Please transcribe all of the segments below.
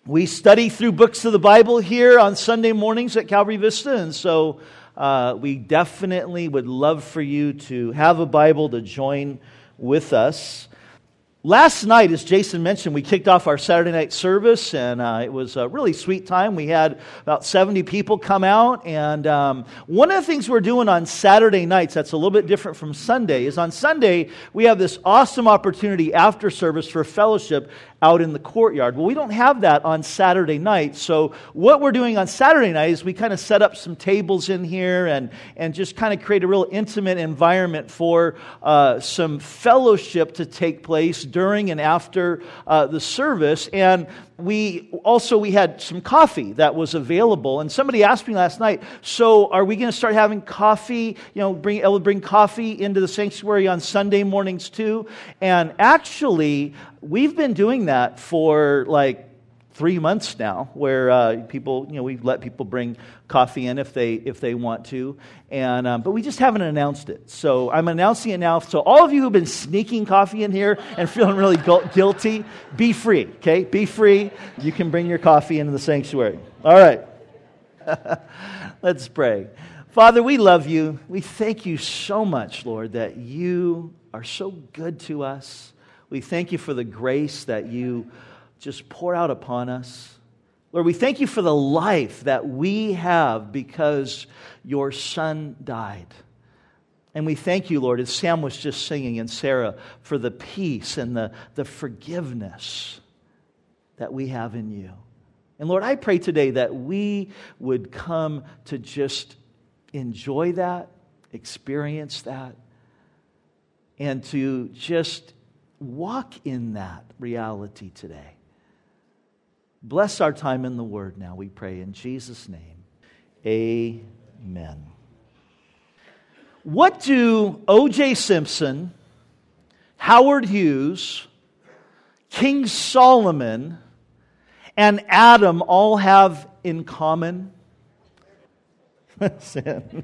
We study through books of the Bible here on Sunday mornings at Calvary Vista, and so we definitely would love for you to have a Bible to join with us. Last night, as Jason mentioned, we kicked off our Saturday night service, and it was a really sweet time. We had about 70 people come out, and one of the things we're doing on Saturday nights that's a little bit different from Sunday is on Sunday, we have this awesome opportunity after service for fellowship out in the courtyard. Well, we don't have that on Saturday night, so what we're doing on Saturday night is we kind of set up some tables in here and just kind of create a real intimate environment for some fellowship to take place during and after the service. And we had some coffee that was available, and somebody asked me last night, so are we going to start having coffee, bring coffee into the sanctuary on Sunday mornings too? And actually, we've been doing that for like 3 months now, where we let people bring coffee in if they want to, and but we just haven't announced it. So I'm announcing it now. So all of you who've been sneaking coffee in here and feeling really guilty, be free. Okay, be free. You can bring your coffee into the sanctuary. All right, let's pray. Father, we love you. We thank you so much, Lord, that you are so good to us. We thank you for the grace that you just pour out upon us. Lord, we thank you for the life that we have because your Son died. And we thank you, Lord, as Sam was just singing and Sarah, for the peace and the forgiveness that we have in you. And Lord, I pray today that we would come to just enjoy that, experience that, and to just walk in that reality today. Bless our time in the Word now, we pray in Jesus' name. Amen. What do O.J. Simpson, Howard Hughes, King Solomon, and Adam all have in common? Sin.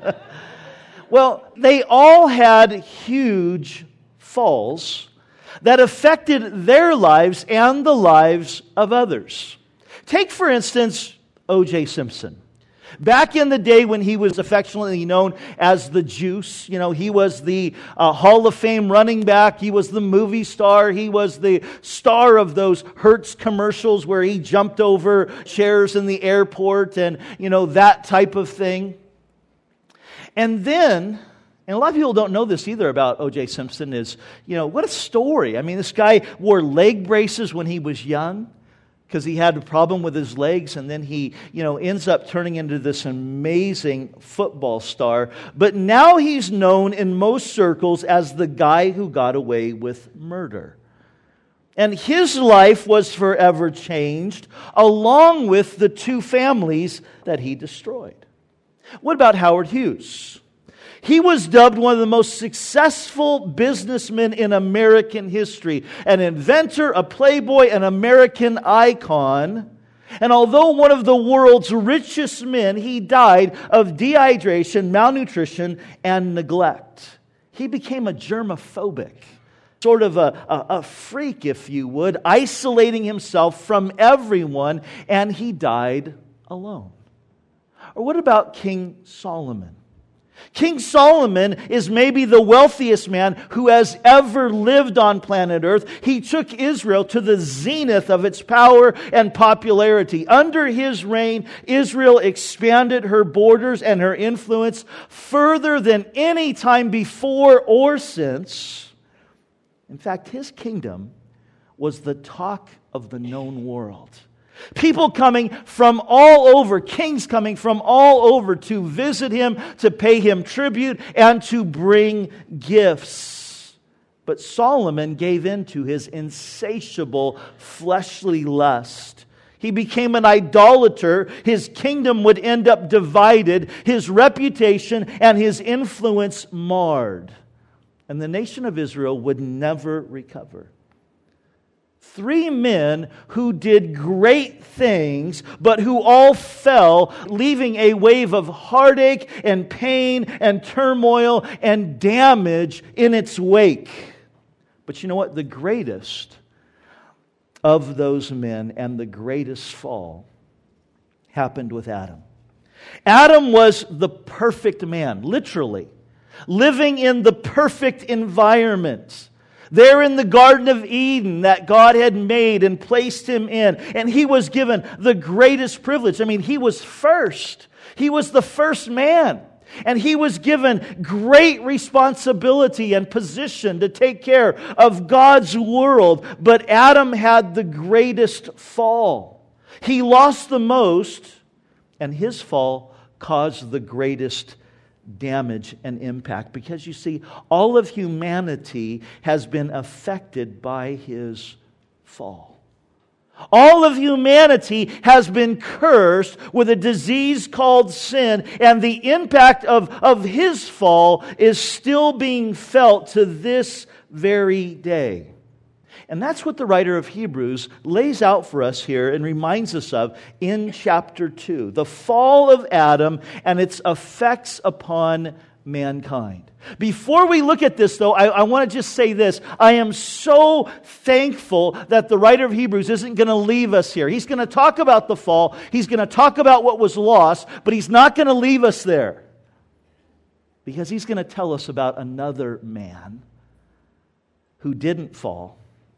Well, they all had huge falls that affected their lives and the lives of others. Take, for instance, O.J. Simpson. Back in the day when he was affectionately known as the Juice, he was the Hall of Fame running back, he was the movie star, he was the star of those Hertz commercials where he jumped over chairs in the airport and, that type of thing. And then, and a lot of people don't know this either about O.J. Simpson, is, what a story. I mean, this guy wore leg braces when he was young because he had a problem with his legs, and then he, ends up turning into this amazing football star. But now he's known in most circles as the guy who got away with murder. And his life was forever changed, along with the two families that he destroyed. What about Howard Hughes? He was dubbed one of the most successful businessmen in American history, an inventor, a playboy, an American icon. And although one of the world's richest men, he died of dehydration, malnutrition, and neglect. He became a germophobic, sort of a freak, if you would, isolating himself from everyone, and he died alone. Or what about King Solomon? King Solomon is maybe the wealthiest man who has ever lived on planet Earth. He took Israel to the zenith of its power and popularity. Under his reign, Israel expanded her borders and her influence further than any time before or since. In fact, his kingdom was the talk of the known world. People coming from all over, kings coming from all over to visit him, to pay him tribute, and to bring gifts. But Solomon gave in to his insatiable fleshly lust. He became an idolater. His kingdom would end up divided, his reputation and his influence marred. And the nation of Israel would never recover. 3 men who did great things, but who all fell, leaving a wave of heartache and pain and turmoil and damage in its wake. But you know what? The greatest of those men, and the greatest fall happened with Adam. Adam was the perfect man, literally, living in the perfect environment. There in the Garden of Eden that God had made and placed him in. And he was given the greatest privilege. I mean, he was first. He was the first man. And he was given great responsibility and position to take care of God's world. But Adam had the greatest fall. He lost the most, and his fall caused the greatest damage and impact. Because you see, all of humanity has been affected by his fall. All of humanity has been cursed with a disease called sin, and the impact of his fall is still being felt to this very day. And that's what the writer of Hebrews lays out for us here and reminds us of in chapter 2. The fall of Adam and its effects upon mankind. Before we look at this, though, I want to just say this. I am so thankful that the writer of Hebrews isn't going to leave us here. He's going to talk about the fall. He's going to talk about what was lost, but he's not going to leave us there. Because he's going to tell us about another man who didn't fall.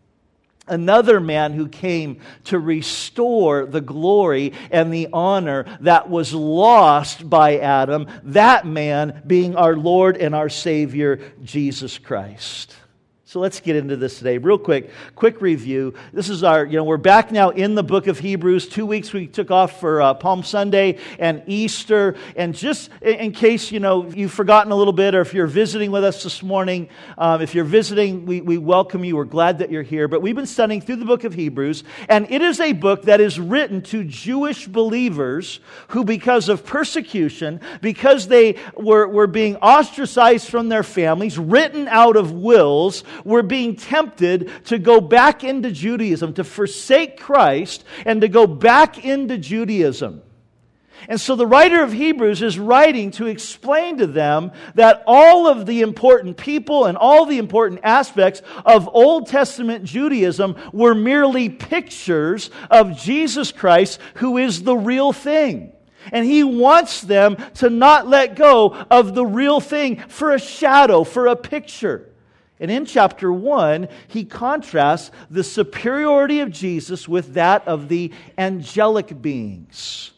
Another man who came to restore the glory and the honor that was lost by Adam, that man being our Lord and our Savior, Jesus Christ. So let's get into this today. Real quick review. This is we're back now in the book of Hebrews. 2 weeks we took off for Palm Sunday and Easter. And just in case, you've forgotten a little bit, or if you're visiting with us this morning, if you're visiting, we welcome you. We're glad that you're here. But we've been studying through the book of Hebrews, and it is a book that is written to Jewish believers who, because of persecution, because they were being ostracized from their families, written out of wills, were being tempted to go back into Judaism, to forsake Christ and to go back into Judaism. And so the writer of Hebrews is writing to explain to them that all of the important people and all the important aspects of Old Testament Judaism were merely pictures of Jesus Christ, who is the real thing. And he wants them to not let go of the real thing for a shadow, for a picture. And in chapter 1, he contrasts the superiority of Jesus with that of the angelic beings.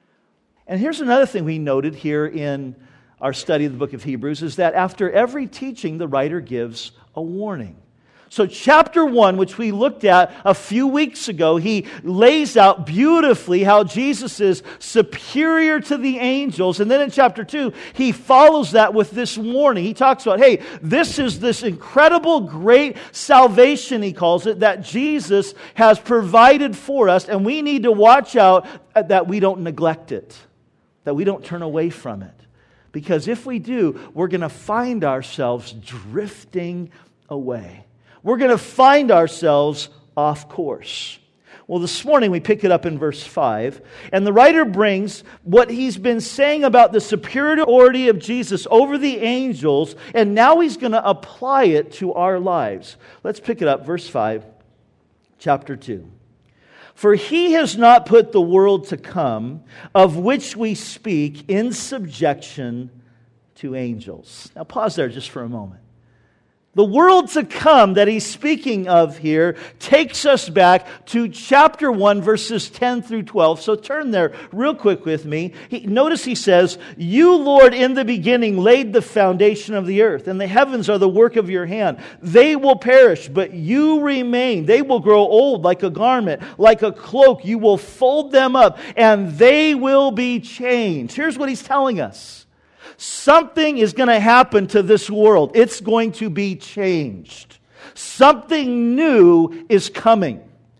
And here's another thing we noted here in our study of the book of Hebrews, is that after every teaching, the writer gives a warning. So chapter 1, which we looked at a few weeks ago, he lays out beautifully how Jesus is superior to the angels. And then in chapter 2, he follows that with this warning. He talks about, hey, this is this incredible, great salvation, he calls it, that Jesus has provided for us. And we need to watch out that we don't neglect it, that we don't turn away from it. Because if we do, we're going to find ourselves drifting away. We're going to find ourselves off course. Well, this morning we pick it up in verse 5, and the writer brings what he's been saying about the superiority of Jesus over the angels, and now he's going to apply it to our lives. Let's pick it up, verse 5, chapter 2. For he has not put the world to come, of which we speak, in subjection to angels. Now pause there just for a moment. The world to come that he's speaking of here takes us back to chapter 1, verses 10 through 12. So turn there real quick with me. Notice he says, "You, Lord, in the beginning laid the foundation of the earth, and the heavens are the work of your hand. They will perish, but you remain. They will grow old like a garment, like a cloak. You will fold them up, and they will be changed." Here's what he's telling us. Something is going to happen to this world. It's going to be changed. Something new is coming.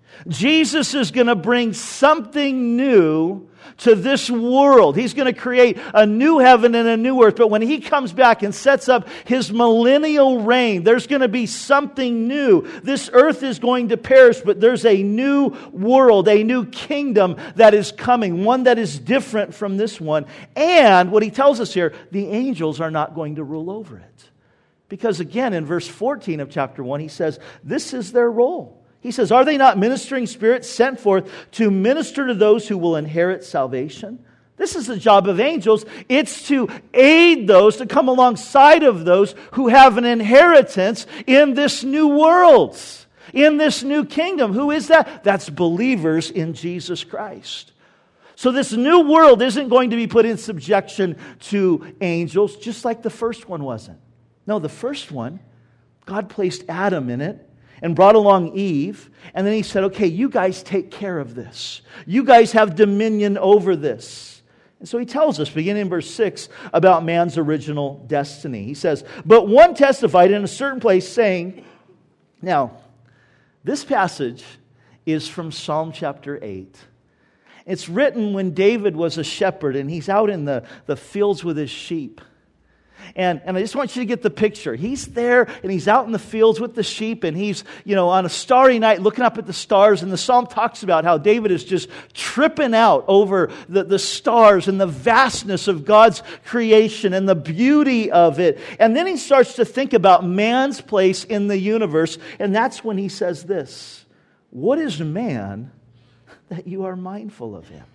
Jesus is going to bring something new to this world. He's going to create a new heaven and a new earth. But when he comes back and sets up his millennial reign, there's going to be something new. This earth is going to perish, but there's a new world, a new kingdom that is coming, one that is different from this one. And what he tells us here, the angels are not going to rule over it. Because again, in verse 14 of chapter 1, he says, this is their role. He says, are they not ministering spirits sent forth to minister to those who will inherit salvation? This is the job of angels. It's to aid those, to come alongside of those who have an inheritance in this new world, in this new kingdom. Who is that? That's believers in Jesus Christ. So this new world isn't going to be put in subjection to angels, just like the first one wasn't. No, the first one, God placed Adam in it and brought along Eve, and then He said, okay, you guys take care of this. You guys have dominion over this. And so He tells us, beginning in verse 6, about man's original destiny. He says, but one testified in a certain place, saying, now, this passage is from Psalm chapter 8. It's written when David was a shepherd, and he's out in the fields with his sheep. And I just want you to get the picture. He's there, and he's out in the fields with the sheep, and he's, on a starry night looking up at the stars. And the psalm talks about how David is just tripping out over the stars and the vastness of God's creation and the beauty of it. And then he starts to think about man's place in the universe. And that's when he says this, what is man that you are mindful of him?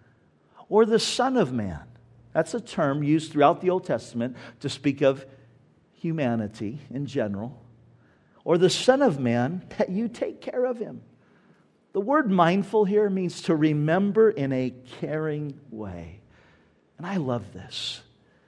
Or the Son of Man. That's a term used throughout the Old Testament to speak of humanity in general. Or the Son of Man, that you take care of him. The word mindful here means to remember in a caring way. And I love this.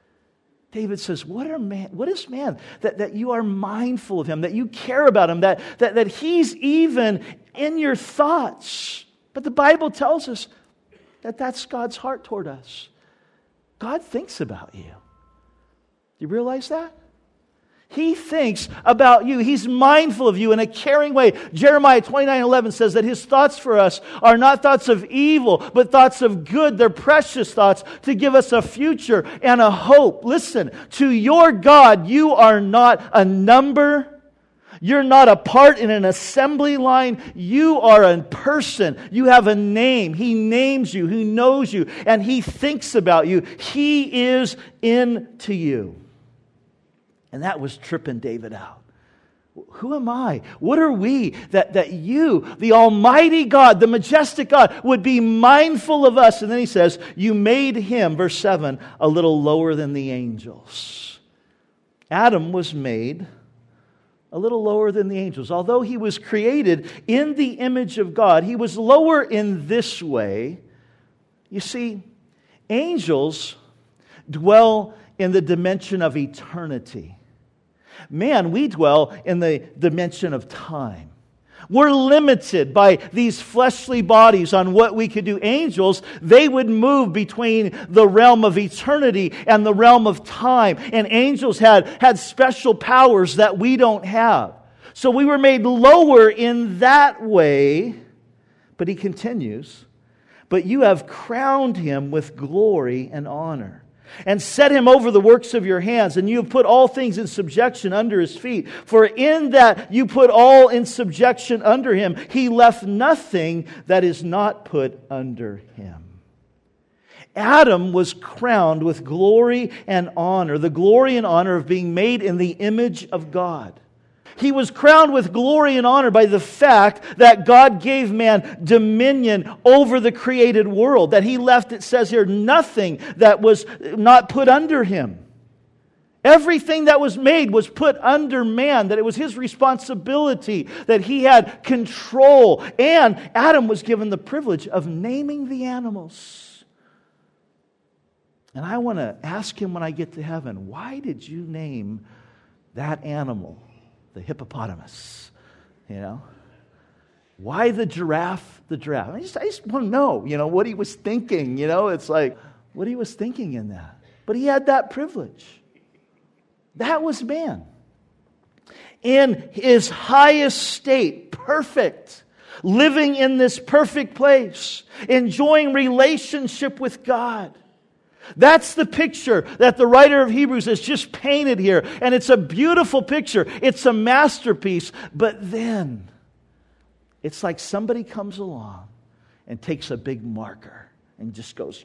David says, what is man that you are mindful of him, that you care about him, that he's even in your thoughts. But the Bible tells us that that's God's heart toward us. God thinks about you. Do you realize that? He thinks about you. He's mindful of you in a caring way. Jeremiah 29:11 says that His thoughts for us are not thoughts of evil, but thoughts of good. They're precious thoughts to give us a future and a hope. Listen, to your God, you are not a number. You're not a part in an assembly line. You are a person. You have a name. He names you. He knows you. And He thinks about you. He is into you. And that was tripping David out. Who am I? What are we that you, the Almighty God, the majestic God, would be mindful of us? And then he says, you made him, verse 7, a little lower than the angels. Adam was made a little lower than the angels. Although he was created in the image of God, he was lower in this way. You see, angels dwell in the dimension of eternity. Man, we dwell in the dimension of time. We're limited by these fleshly bodies on what we could do. Angels, they would move between the realm of eternity and the realm of time. And angels had special powers that we don't have. So we were made lower in that way. But he continues, but you have crowned him with glory and honor, and set him over the works of your hands, and you have put all things in subjection under his feet. For in that you put all in subjection under him, he left nothing that is not put under him. Adam was crowned with glory and honor, the glory and honor of being made in the image of God. He was crowned with glory and honor by the fact that God gave man dominion over the created world. That He left, it says here, nothing that was not put under him. Everything that was made was put under man, that it was his responsibility, that he had control. And Adam was given the privilege of naming the animals. And I want to ask him when I get to heaven, why did you name that animal? The hippopotamus, Why the giraffe, the giraffe? I just want to know, what he was thinking, It's like, what he was thinking in that. But he had that privilege. That was man. In his highest state, perfect, living in this perfect place, enjoying relationship with God. That's the picture that the writer of Hebrews has just painted here. And it's a beautiful picture. It's a masterpiece. But then, it's like somebody comes along and takes a big marker and just goes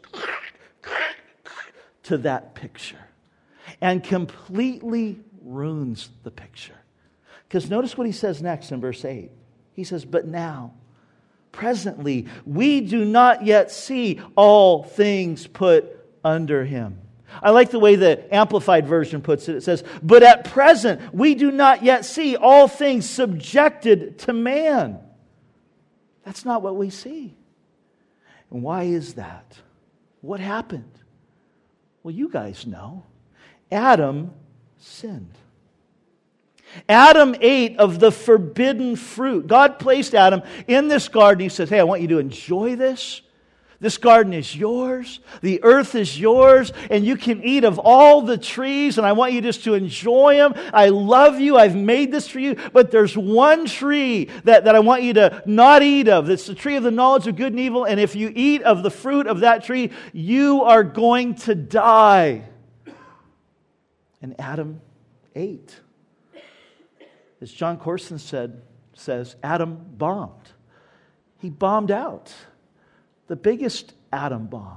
to that picture and completely ruins the picture. Because notice what he says next in verse 8. He says, but now, presently, we do not yet see all things put under him. I like the way the Amplified Version puts it. It says, but at present, we do not yet see all things subjected to man. That's not what we see. And why is that? What happened? Well, you guys know. Adam sinned. Adam ate of the forbidden fruit. God placed Adam in this garden. He says, hey, I want you to enjoy this. This garden is yours. The earth is yours. And you can eat of all the trees. And I want you just to enjoy them. I love you. I've made this for you. But there's one tree that I want you to not eat of. It's the tree of the knowledge of good and evil. And if you eat of the fruit of that tree, you are going to die. And Adam ate. As John Corson says, Adam bombed. He bombed out. The biggest atom bomb.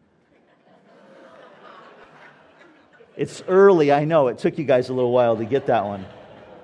It's early, I know. It took you guys a little while to get that one.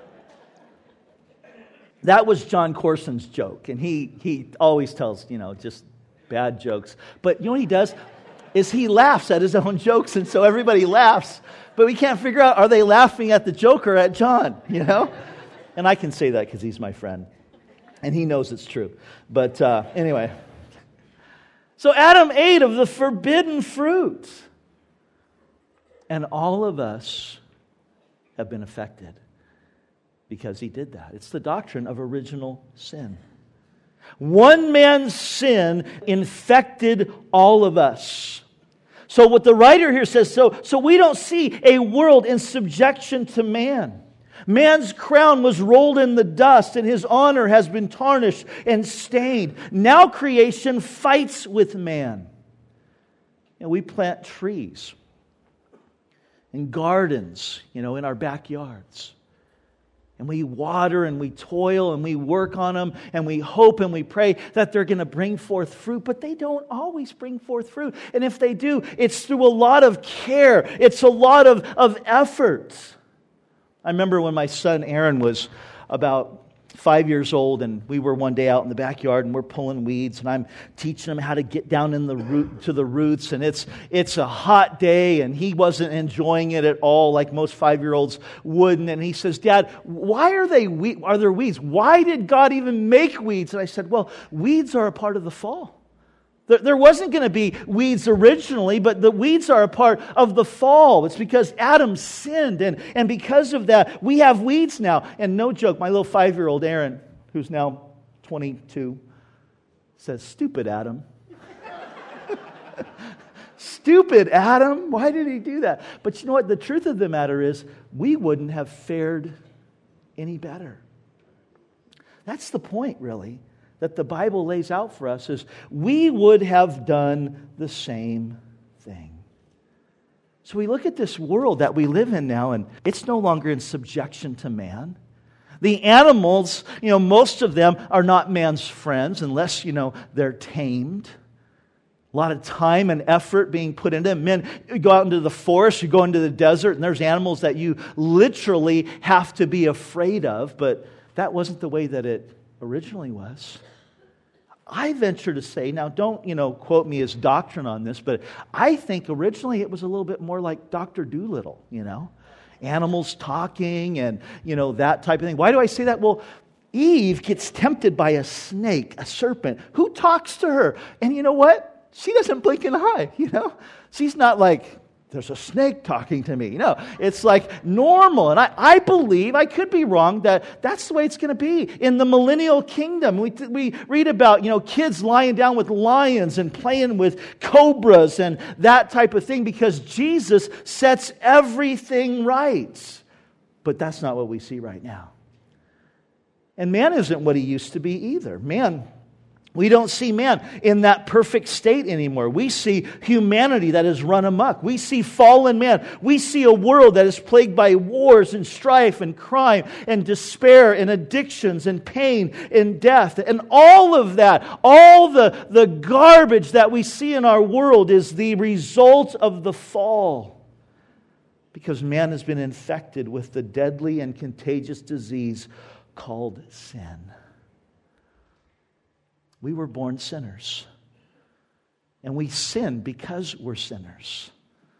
That was John Corson's joke. And he always tells, just bad jokes. But you know what he does? Is he laughs at his own jokes. And so everybody laughs. But we can't figure out, are they laughing at the joke or at John? And I can say that because he's my friend. And he knows it's true. But anyway. So Adam ate of the forbidden fruit. And all of us have been affected because he did that. It's the doctrine of original sin. One man's sin infected all of us. So what the writer here says, so we don't see a world in subjection to man. Man's crown was rolled in the dust, and his honor has been tarnished and stained. Now creation fights with man. We plant trees and gardens, in our backyards. And we water and we toil and we work on them and we hope and we pray that they're going to bring forth fruit. But they don't always bring forth fruit. And if they do, it's through a lot of care. It's a lot of effort. I remember when my son Aaron was about 5 years old, and we were one day out in the backyard, and we're pulling weeds, and I'm teaching him how to get down in to the roots, and it's a hot day, and he wasn't enjoying it at all, like most 5-year-olds wouldn't. And he says, "Dad, why are there weeds? Why did God even make weeds?" And I said, "Well, weeds are a part of the fall. There wasn't going to be weeds originally, but the weeds are a part of the fall. It's because Adam sinned, and because of that, we have weeds now." And no joke, my little 5-year-old Aaron, who's now 22, says, "Stupid Adam." Stupid Adam? Why did he do that? But you know what? The truth of the matter is, we wouldn't have fared any better. That's the point, really, that the Bible lays out for us, is we would have done the same thing. So we look at this world that we live in now, and it's no longer in subjection to man. The animals, most of them are not man's friends unless, they're tamed. A lot of time and effort being put into them. Men, you go out into the forest, you go into the desert, and there's animals that you literally have to be afraid of, but that wasn't the way that it originally was. I venture to say, now don't, quote me as doctrine on this, but I think originally it was a little bit more like Dr. Dolittle, animals talking and, that type of thing. Why do I say that? Well, Eve gets tempted by a snake, a serpent. Who talks to her? And you know what? She doesn't blink an eye, She's not like, "There's a snake talking to me." No, it's like normal. And I believe, I could be wrong, that's the way it's going to be. In the millennial kingdom, we read about, kids lying down with lions and playing with cobras and that type of thing, because Jesus sets everything right. But that's not what we see right now. And man isn't what he used to be either. We don't see man in that perfect state anymore. We see humanity that has run amok. We see fallen man. We see a world that is plagued by wars and strife and crime and despair and addictions and pain and death. And all of that, all the garbage that we see in our world is the result of the fall. Because man has been infected with the deadly and contagious disease called sin. We were born sinners. And we sin because we're sinners.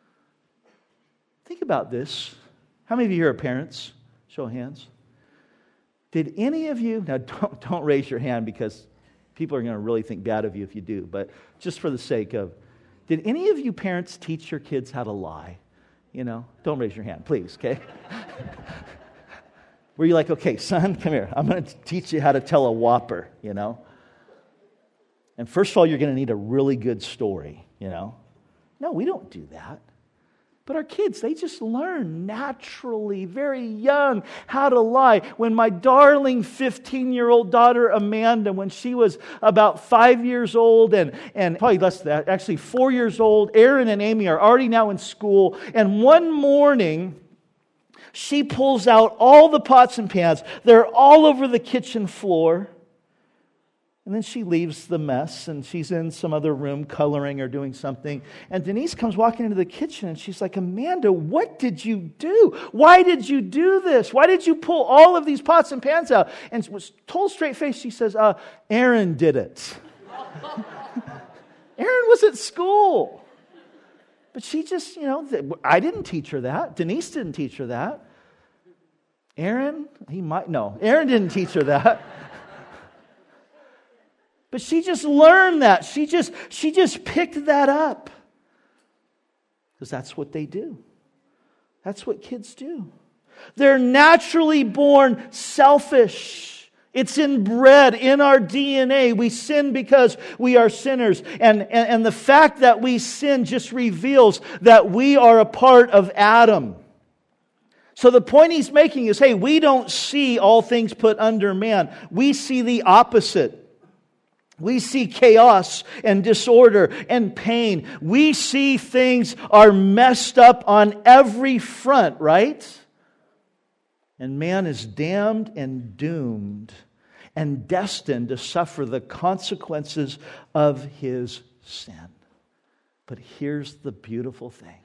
Think about this. How many of you here are parents? Show of hands. Did any of you, now don't raise your hand because people are going to really think bad of you if you do, but just for the sake of, did any of you parents teach your kids how to lie? You know, don't raise your hand, please, okay? Were you like, okay, son, come here. I'm going to teach you how to tell a whopper, you know? And first of all, you're going to need a really good story, you know? No, we don't do that. But our kids, they just learn naturally, very young, how to lie. When my darling 15-year-old daughter, Amanda, when she was about 5 years old, and probably less than that, actually 4 years old, Aaron and Amy are already now in school. And one morning, she pulls out all the pots and pans. They're all over the kitchen floor. And then she leaves the mess, and she's in some other room coloring or doing something. And Denise comes walking into the kitchen, and she's like, Amanda, what did you do? Why did you do this? Why did you pull all of these pots and pans out? And was told straight face, she says, Aaron did it. Aaron was at school. But she just, you know, I didn't teach her that. Denise didn't teach her that. Aaron didn't teach her that. But she just learned that. She just picked that up. Because that's what they do. That's what kids do. They're naturally born selfish. It's inbred in our DNA. We sin because we are sinners. And the fact that we sin just reveals that we are a part of Adam. So the point he's making is, hey, we don't see all things put under man. We see the opposite. We see chaos and disorder and pain. We see things are messed up on every front, right? And man is damned and doomed and destined to suffer the consequences of his sin. But here's the beautiful thing.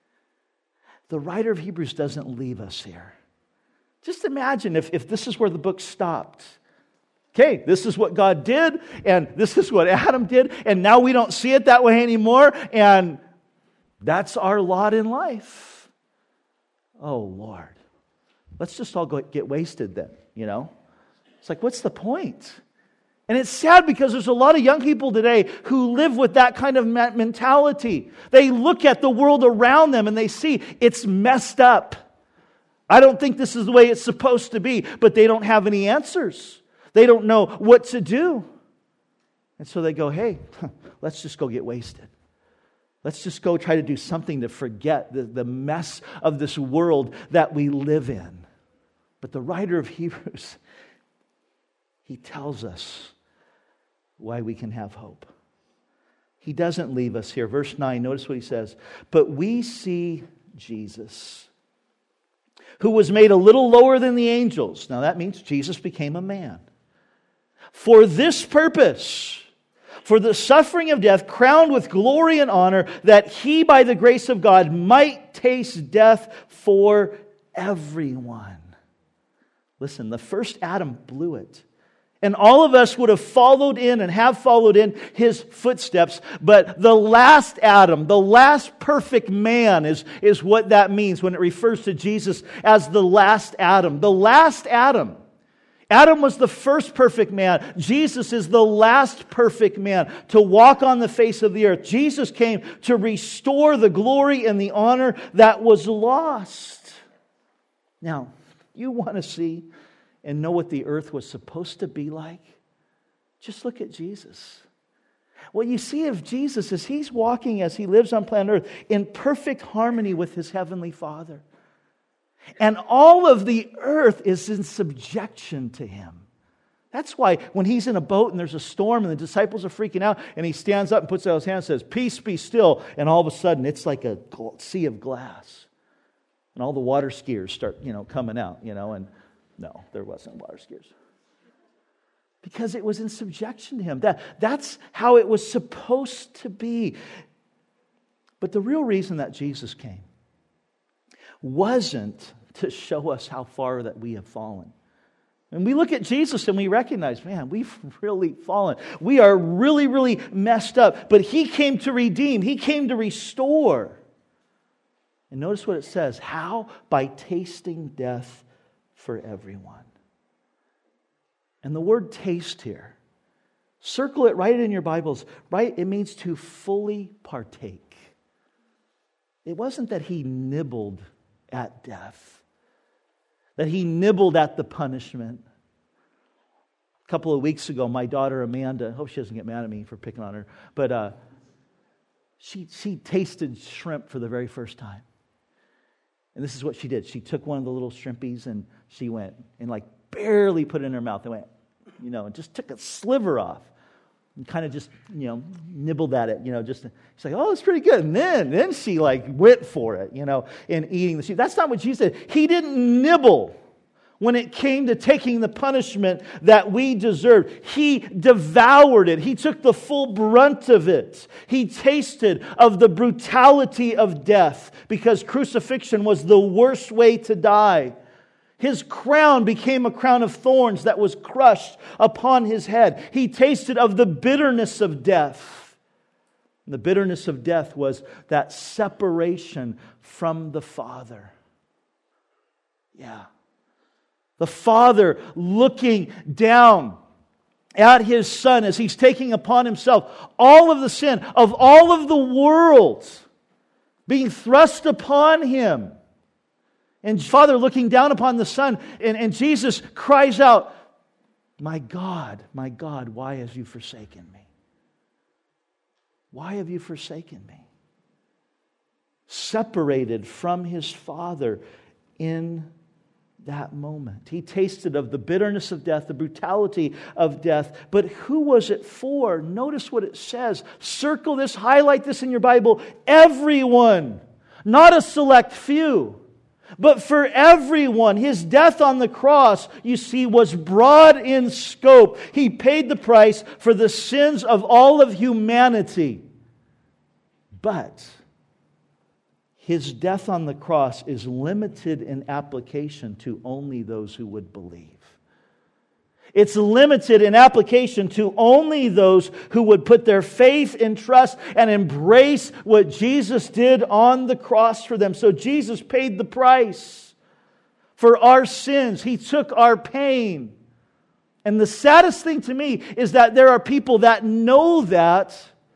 The writer of Hebrews doesn't leave us here. Just imagine if this is where the book stopped. Okay, this is what God did, and this is what Adam did, and now we don't see it that way anymore, and that's our lot in life. Oh, Lord. Let's just all get wasted then, you know? It's like, what's the point? And it's sad because there's a lot of young people today who live with that kind of mentality. They look at the world around them and they see it's messed up. I don't think this is the way it's supposed to be, but they don't have any answers. They don't know what to do. And so they go, hey, let's just go get wasted. Let's just go try to do something to forget the mess of this world that we live in. But the writer of Hebrews, he tells us why we can have hope. He doesn't leave us here. Verse 9, notice what he says. But we see Jesus, who was made a little lower than the angels. Now that means Jesus became a man. For this purpose, for the suffering of death, crowned with glory and honor, that he, by the grace of God, might taste death for everyone. Listen, the first Adam blew it. And all of us would have followed in and have followed in his footsteps. But the last Adam, the last perfect man is what that means when it refers to Jesus as the last Adam. The last Adam. Adam was the first perfect man. Jesus is the last perfect man to walk on the face of the earth. Jesus came to restore the glory and the honor that was lost. Now, you want to see and know what the earth was supposed to be like? Just look at Jesus. What you see of Jesus is he's walking as he lives on planet earth in perfect harmony with his heavenly Father. And all of the earth is in subjection to him. That's why when he's in a boat and there's a storm and the disciples are freaking out and he stands up and puts out his hand and says, "Peace, be still." And all of a sudden it's like a sea of glass. And all the water skiers start, coming out, and no, there wasn't water skiers. Because it was in subjection to him. That's how it was supposed to be. But the real reason that Jesus came wasn't to show us how far that we have fallen. And we look at Jesus and we recognize, man, we've really fallen. We are really, really messed up. But He came to redeem. He came to restore. And notice what it says. How? By tasting death for everyone. And the word taste here, circle it, write it in your Bibles, right? It means to fully partake. It wasn't that He nibbled at death, that He nibbled at the punishment. A couple of weeks ago, my daughter Amanda, I hope she doesn't get mad at me for picking on her, but she tasted shrimp for the very first time. And this is what she did. She took one of the little shrimpies and she went and like barely put it in her mouth and went, and just took a sliver off and kind of just, nibbled at it, she's like, oh, it's pretty good. And then she like went for it, in eating the sheep. That's not what Jesus did. He didn't nibble when it came to taking the punishment that we deserved. He devoured it. He took the full brunt of it. He tasted of the brutality of death because crucifixion was the worst way to die. His crown became a crown of thorns that was crushed upon His head. He tasted of the bitterness of death. And the bitterness of death was that separation from the Father. Yeah. The Father looking down at His Son as He's taking upon Himself all of the sin of all of the world being thrust upon Him. And Father looking down upon the Son, and Jesus cries out, my God, why have you forsaken me? Why have you forsaken me? Separated from His Father in that moment. He tasted of the bitterness of death, the brutality of death. But who was it for? Notice what it says. Circle this, highlight this in your Bible. Everyone. Not a select few. But for everyone. His death on the cross, you see, was broad in scope. He paid the price for the sins of all of humanity. But His death on the cross is limited in application to only those who would believe. It's limited in application to only those who would put their faith and trust and embrace what Jesus did on the cross for them. So Jesus paid the price for our sins. He took our pain. And the saddest thing to me is that there are people that know that,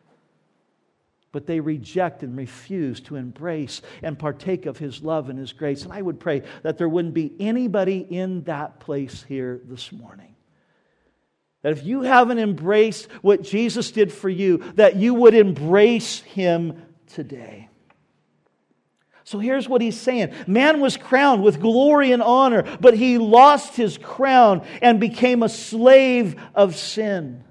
but they reject and refuse to embrace and partake of His love and His grace. And I would pray that there wouldn't be anybody in that place here this morning. That if you haven't embraced what Jesus did for you, that you would embrace Him today. So here's what He's saying. Man was crowned with glory and honor, but he lost his crown and became a slave of sin.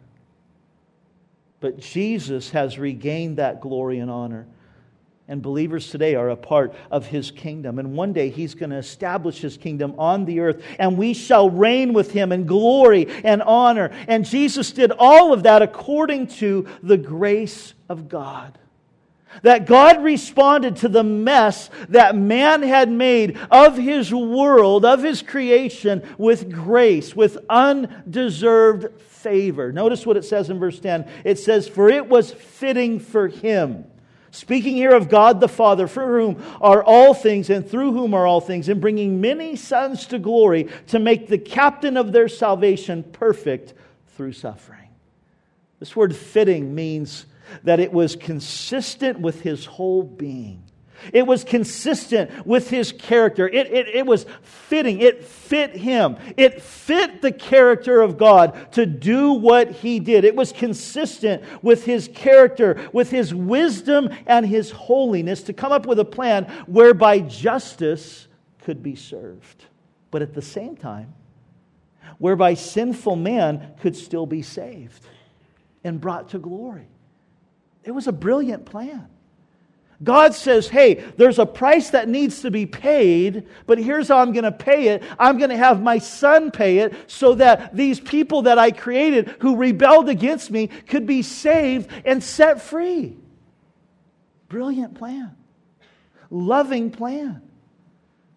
But Jesus has regained that glory and honor. And believers today are a part of His kingdom. And one day He's going to establish His kingdom on the earth. And we shall reign with Him in glory and honor. And Jesus did all of that according to the grace of God. That God responded to the mess that man had made of His world, of His creation, with grace, with undeserved favor. Notice what it says in verse 10. It says, for it was fitting for Him. Speaking here of God the Father, for whom are all things and through whom are all things, and bringing many sons to glory, to make the captain of their salvation perfect through suffering. This word fitting means that it was consistent with His whole being. It was consistent with His character. It was fitting. It fit Him. It fit the character of God to do what He did. It was consistent with His character, with His wisdom and His holiness to come up with a plan whereby justice could be served. But at the same time, whereby sinful man could still be saved and brought to glory. It was a brilliant plan. God says, hey, there's a price that needs to be paid, but here's how I'm going to pay it. I'm going to have my Son pay it so that these people that I created who rebelled against me could be saved and set free. Brilliant plan. Loving plan.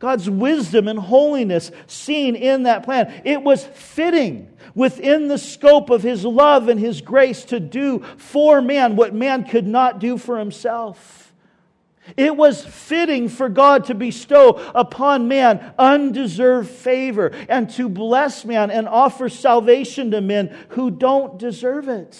God's wisdom and holiness seen in that plan. It was fitting within the scope of His love and His grace to do for man what man could not do for himself. It was fitting for God to bestow upon man undeserved favor and to bless man and offer salvation to men who don't deserve it.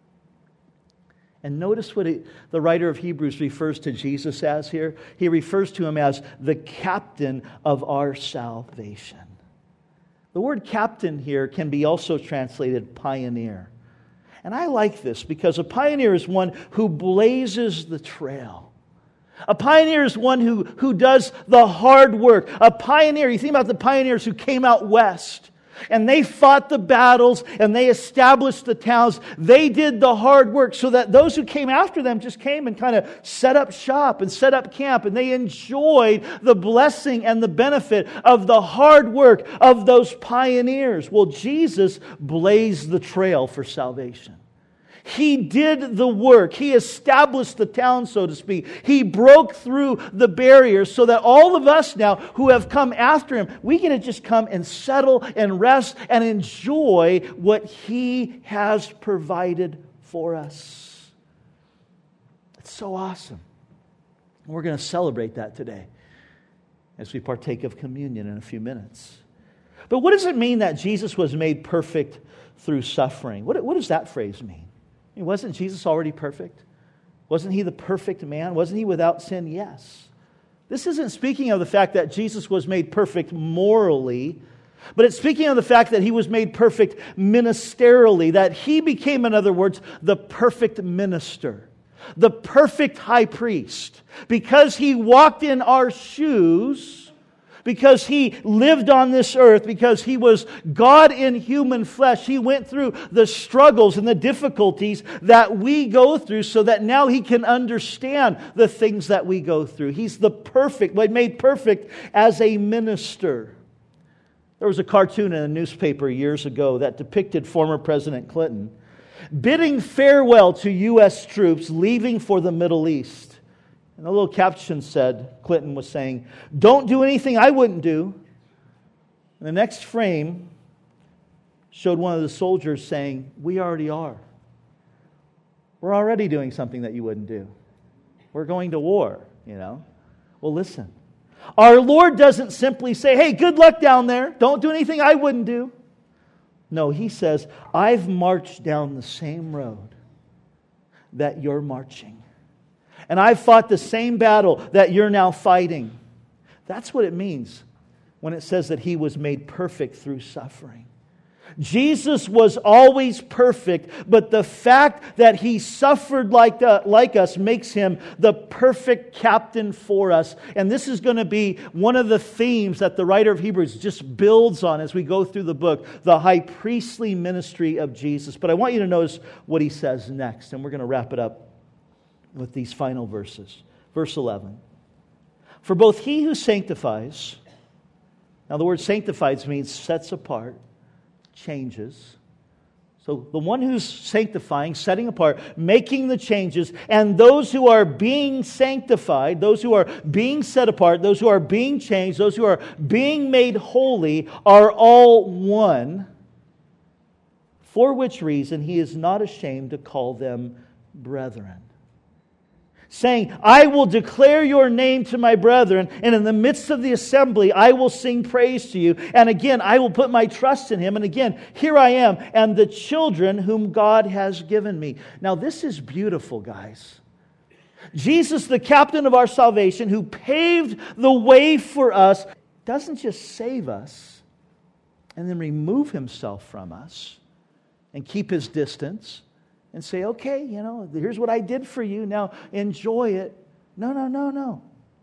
And notice what the writer of Hebrews refers to Jesus as here. He refers to Him as the captain of our salvation. The word captain here can be also translated pioneer. And I like this because a pioneer is one who blazes the trail. A pioneer is one who does the hard work. A pioneer, you think about the pioneers who came out west and they fought the battles and they established the towns. They did the hard work so that those who came after them just came and kind of set up shop and set up camp, and they enjoyed the blessing and the benefit of the hard work of those pioneers. Well, Jesus blazed the trail for salvation. He did the work. He established the town, so to speak. He broke through the barriers so that all of us now who have come after Him, we get to just come and settle and rest and enjoy what He has provided for us. It's so awesome. And we're going to celebrate that today as we partake of communion in a few minutes. But what does it mean that Jesus was made perfect through suffering? What does that phrase mean? Wasn't Jesus already perfect? Wasn't He the perfect man? Wasn't He without sin? Yes. This isn't speaking of the fact that Jesus was made perfect morally, but it's speaking of the fact that He was made perfect ministerially, that He became, in other words, the perfect minister, the perfect high priest. Because He walked in our shoes, because He lived on this earth, because He was God in human flesh, He went through the struggles and the difficulties that we go through so that now He can understand the things that we go through. He's the perfect, made perfect as a minister. There was a cartoon in a newspaper years ago that depicted former President Clinton bidding farewell to U.S. troops leaving for the Middle East. And the little caption said, Clinton was saying, "Don't do anything I wouldn't do." And the next frame showed one of the soldiers saying, "We already are. We're already doing something that you wouldn't do. We're going to war, Well, listen. Our Lord doesn't simply say, "Hey, good luck down there. Don't do anything I wouldn't do." No, He says, "I've marched down the same road that you're marching. And I've fought the same battle that you're now fighting." That's what it means when it says that He was made perfect through suffering. Jesus was always perfect, but the fact that He suffered like us makes Him the perfect captain for us. And this is going to be one of the themes that the writer of Hebrews just builds on as we go through the book, the high priestly ministry of Jesus. But I want you to notice what he says next, and we're going to wrap it up with these final verses. Verse 11. For both He who sanctifies, now the word sanctifies means sets apart, changes. So the one who's sanctifying, setting apart, making the changes, and those who are being sanctified, those who are being set apart, those who are being changed, those who are being made holy are all one, for which reason He is not ashamed to call them brethren. Saying, "I will declare your name to my brethren, and in the midst of the assembly I will sing praise to you. And again, I will put my trust in Him. And again, here I am, and the children whom God has given me." Now this is beautiful, guys. Jesus, the captain of our salvation, who paved the way for us, doesn't just save us and then remove Himself from us and keep His distance and say, "Okay, here's what I did for you, now enjoy it." No.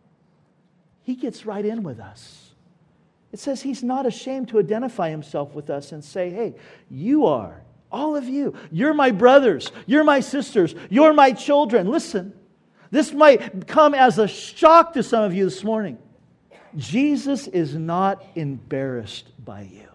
He gets right in with us. It says He's not ashamed to identify Himself with us and say, "Hey, you are, all of you, you're my brothers, you're my sisters, you're my children." Listen, this might come as a shock to some of you this morning. Jesus is not embarrassed by you.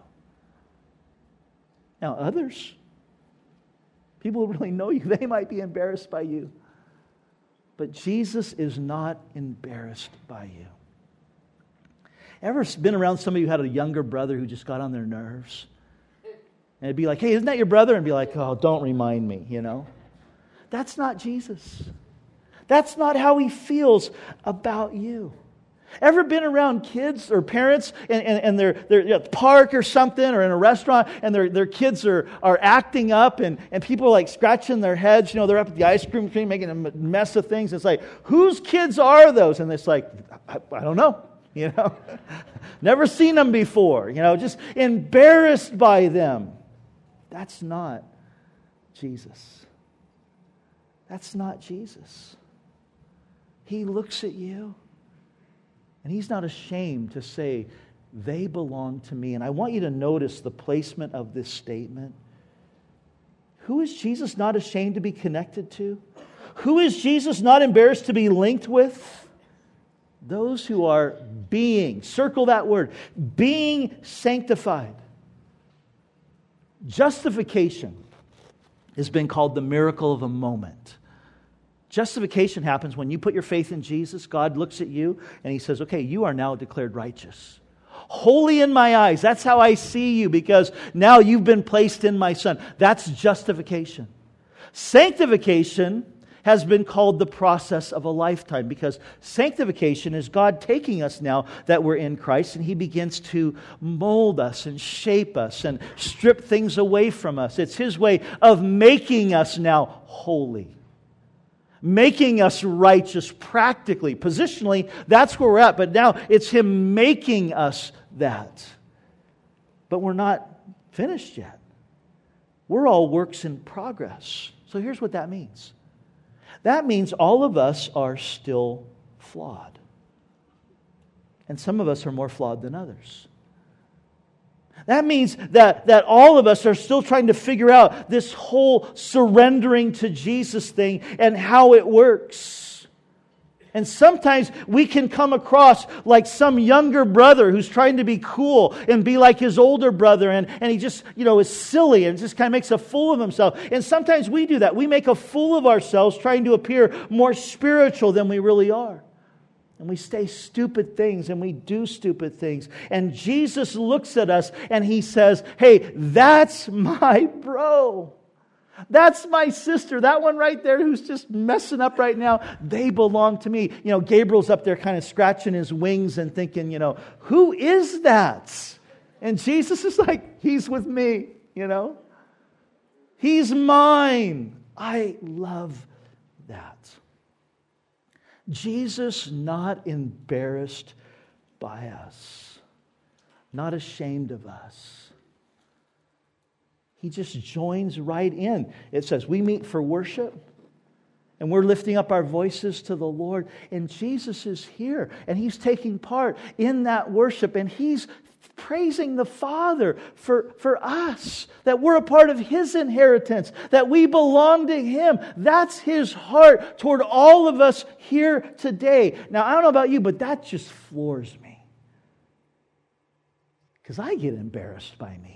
Now, others, people who really know you, they might be embarrassed by you. But Jesus is not embarrassed by you. Ever been around somebody who had a younger brother who just got on their nerves? And it'd be like, hey, isn't that your brother? And be like, oh, don't remind me, That's not Jesus. That's not how He feels about you. Ever been around kids or parents and they're at the park or something or in a restaurant and their kids are acting up and people are like scratching their heads, they're up at the ice cream machine making a mess of things. It's like, whose kids are those? And it's like, I don't know, Never seen them before, just embarrassed by them. That's not Jesus. That's not Jesus. He looks at you and He's not ashamed to say, they belong to me. And I want you to notice the placement of this statement. Who is Jesus not ashamed to be connected to? Who is Jesus not embarrassed to be linked with? Those who are being, circle that word, being sanctified. Justification has been called the miracle of a moment. Justification happens when you put your faith in Jesus. God looks at you and He says, okay, you are now declared righteous. Holy in my eyes. That's how I see you, because now you've been placed in my Son. That's justification. Sanctification has been called the process of a lifetime, because sanctification is God taking us now that we're in Christ, and He begins to mold us and shape us and strip things away from us. It's His way of making us now holy, making us righteous practically. Positionally, that's where we're at, but now it's Him making us that. But we're not finished yet. We're all works in progress. So here's what that means. That means all of us are still flawed. And some of us are more flawed than others. That means that all of us are still trying to figure out this whole surrendering to Jesus thing and how it works. And sometimes we can come across like some younger brother who's trying to be cool and be like his older brother, and he just, is silly and just kind of makes a fool of himself. And sometimes we do that. We make a fool of ourselves trying to appear more spiritual than we really are. And we say stupid things and we do stupid things. And Jesus looks at us and He says, hey, that's my bro. That's my sister. That one right there who's just messing up right now. They belong to me. Gabriel's up there kind of scratching his wings and thinking, who is that? And Jesus is like, He's with me, He's mine. I love that. Jesus not embarrassed by us, not ashamed of us. He just joins right in. It says we meet for worship and we're lifting up our voices to the Lord, and Jesus is here and He's taking part in that worship, and He's praising the Father for us, that we're a part of His inheritance, that we belong to Him. That's His heart toward all of us here today. Now, I don't know about you, but that just floors me, because I get embarrassed by me.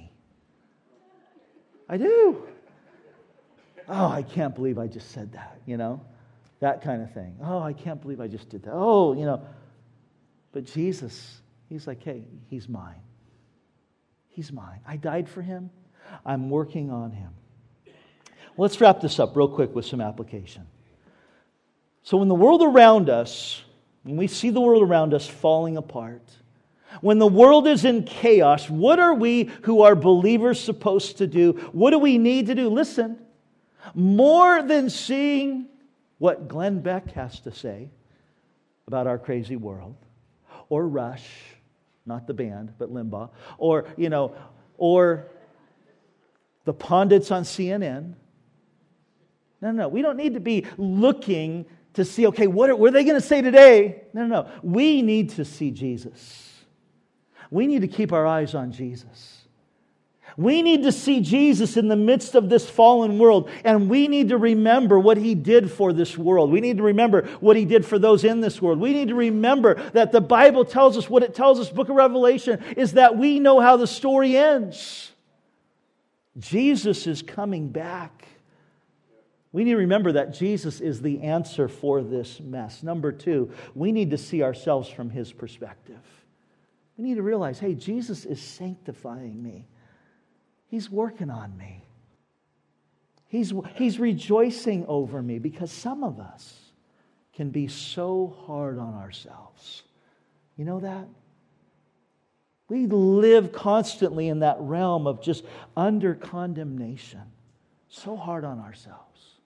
I do. Oh, I can't believe I just said that, that kind of thing. Oh, I can't believe I just did that. Oh, But Jesus, He's like, hey, He's mine. He's mine. I died for Him. I'm working on Him. Well, let's wrap this up real quick with some application. So when the world around us, when we see the world around us falling apart, when the world is in chaos, what are we who are believers supposed to do? What do we need to do? Listen, more than seeing what Glenn Beck has to say about our crazy world, or Rush, not the band, but Limbaugh, or the pundits on CNN. No, we don't need to be looking to see, okay, what are they going to say today? No. We need to see Jesus. We need to keep our eyes on Jesus. We need to see Jesus in the midst of this fallen world, and we need to remember what He did for this world. We need to remember what He did for those in this world. We need to remember that the Bible tells us what it tells us. Book of Revelation is that we know how the story ends. Jesus is coming back. We need to remember that Jesus is the answer for this mess. Number 2, we need to see ourselves from His perspective. We need to realize, hey, Jesus is sanctifying me. He's working on me. He's rejoicing over me, because some of us can be so hard on ourselves. You know that? We live constantly in that realm of just under condemnation. So hard on ourselves.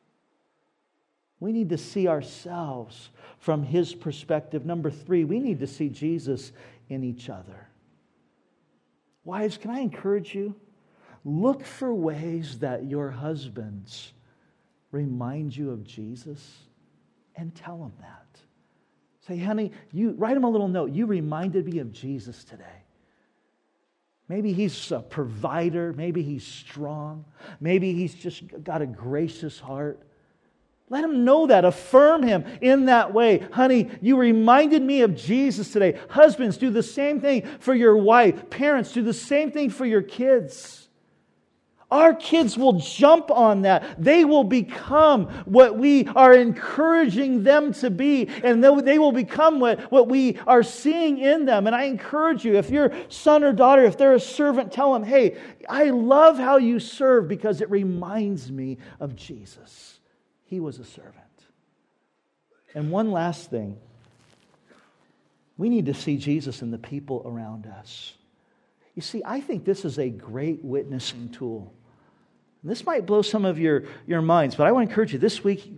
We need to see ourselves from His perspective. Number 3, we need to see Jesus in each other. Wives, can I encourage you? Look for ways that your husbands remind you of Jesus, and tell them that. Say, honey, you write him a little note. You reminded me of Jesus today. Maybe he's a provider. Maybe he's strong. Maybe he's just got a gracious heart. Let him know that. Affirm him in that way. Honey, you reminded me of Jesus today. Husbands, do the same thing for your wife. Parents, do the same thing for your kids. Our kids will jump on that. They will become what we are encouraging them to be. And they will become what we are seeing in them. And I encourage you, if your son or daughter, if they're a servant, tell them, hey, I love how you serve because it reminds me of Jesus. He was a servant. And one last thing. We need to see Jesus in the people around us. You see, I think this is a great witnessing tool. And this might blow some of your minds, but I want to encourage you this week,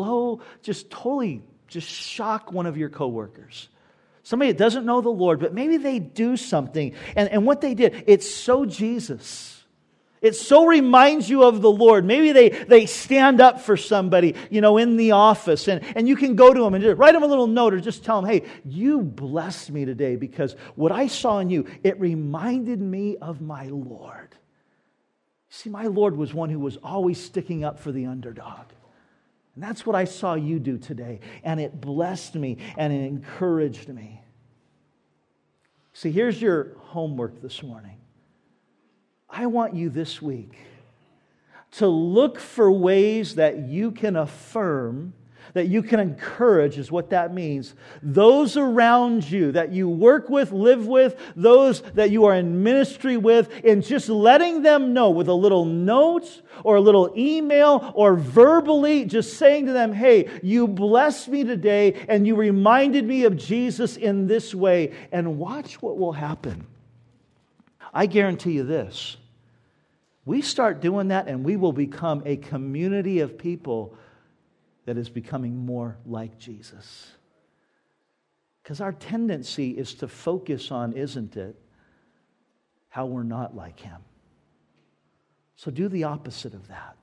just shock one of your coworkers. Somebody that doesn't know the Lord, but maybe they do something. And what they did, it's so Jesus. It so reminds you of the Lord. Maybe they stand up for somebody, in the office. And you can go to them and just write them a little note or just tell them, hey, you blessed me today because what I saw in you, it reminded me of my Lord. See, my Lord was one who was always sticking up for the underdog. And that's what I saw you do today. And it blessed me and it encouraged me. See, here's your homework this morning. I want you this week to look for ways that you can affirm, that you can encourage, is what that means. Those around you that you work with, live with, those that you are in ministry with, and just letting them know with a little note or a little email or verbally, just saying to them, hey, you blessed me today and you reminded me of Jesus in this way. And watch what will happen. I guarantee you this. We start doing that and we will become a community of people that is becoming more like Jesus. Because our tendency is to focus on, isn't it, how we're not like Him. So do the opposite of that.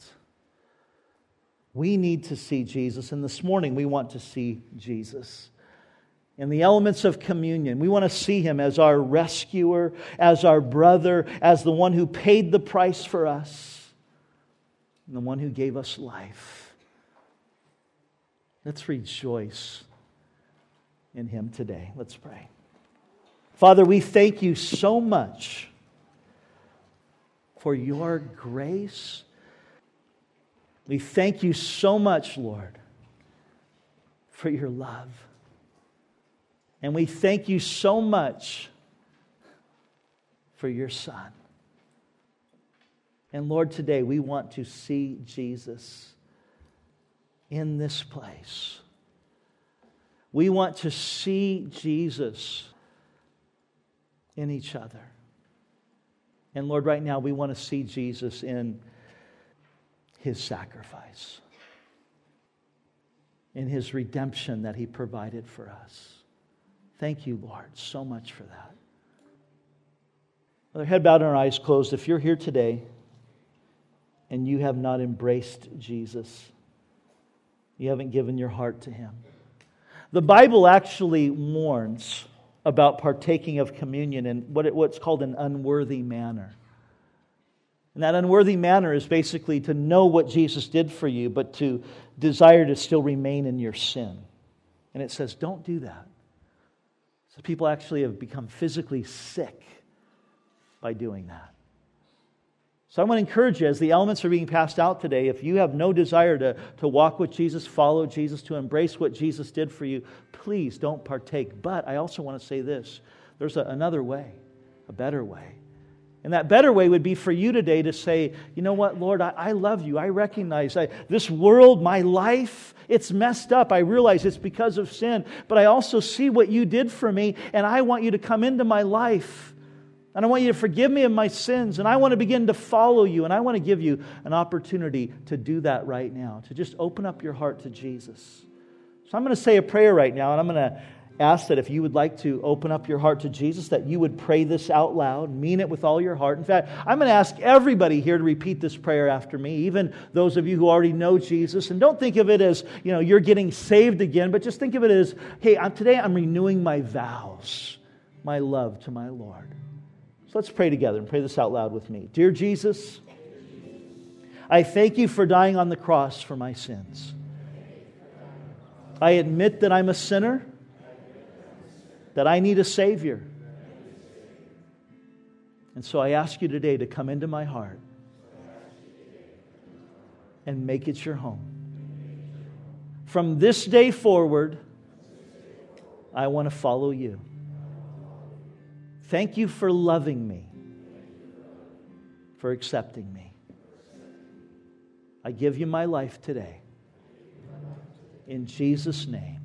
We need to see Jesus, and this morning we want to see Jesus. In the elements of communion, we want to see Him as our rescuer, as our brother, as the one who paid the price for us, and the one who gave us life. Let's rejoice in Him today. Let's pray. Father, we thank You so much for Your grace. We thank You so much, Lord, for Your love. And we thank You so much for Your Son. And Lord, today we want to see Jesus in this place. We want to see Jesus in each other. And Lord, right now we want to see Jesus in His sacrifice, in His redemption that He provided for us. Thank You, Lord, so much for that. With our head bowed and our eyes closed, if you're here today and you have not embraced Jesus, you haven't given your heart to Him. The Bible actually warns about partaking of communion in what's called an unworthy manner. And that unworthy manner is basically to know what Jesus did for you, but to desire to still remain in your sin. And it says, don't do that. So people actually have become physically sick by doing that. So I want to encourage you, as the elements are being passed out today, if you have no desire to walk with Jesus, follow Jesus, to embrace what Jesus did for you, please don't partake. But I also want to say this. There's another way, a better way. And that better way would be for you today to say, you know what, Lord, I love you. I recognize this world, my life, it's messed up. I realize it's because of sin. But I also see what you did for me, and I want you to come into my life. And I want you to forgive me of my sins. And I want to begin to follow you. And I want to give you an opportunity to do that right now, to just open up your heart to Jesus. So I'm going to say a prayer right now, and I'm going to ask that if you would like to open up your heart to Jesus, that you would pray this out loud, mean it with all your heart. In fact, I'm going to ask everybody here to repeat this prayer after me, even those of you who already know Jesus. And don't think of it as, you're getting saved again, but just think of it as, hey, today I'm renewing my vows, my love to my Lord. So let's pray together and pray this out loud with me. Dear Jesus, I thank you for dying on the cross for my sins. I admit that I'm a sinner, that I need a Savior. And so I ask you today to come into my heart and make it your home. From this day forward, I want to follow you. Thank you for loving me, for accepting me. I give you my life today. In Jesus' name.